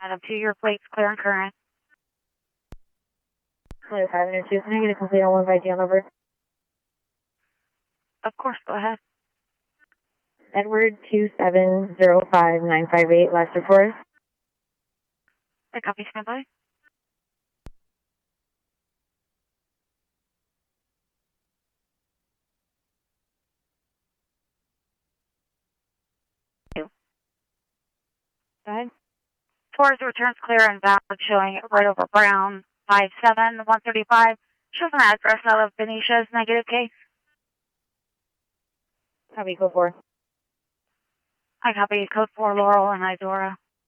Up to your plates, clear and current. Hello, 502. Can I get a complete on 1 by jail number? Of course, go ahead. Edward 2705958, last report. I copy, standby. Go ahead. Towards returns clear and valid, showing right over Brown, 57135. Shows an address of Benicia's negative case. Copy, code 4. I copy code 4, Laurel and Idora.